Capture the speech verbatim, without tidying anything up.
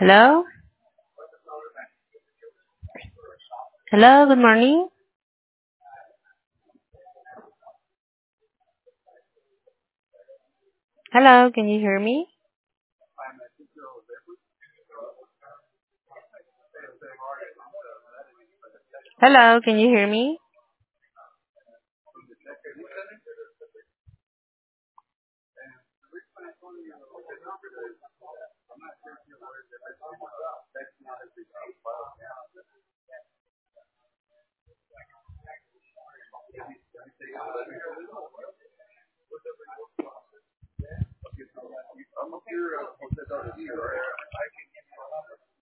Hello? Hello, good morning. Hello, can you hear me? Hello, can you hear me?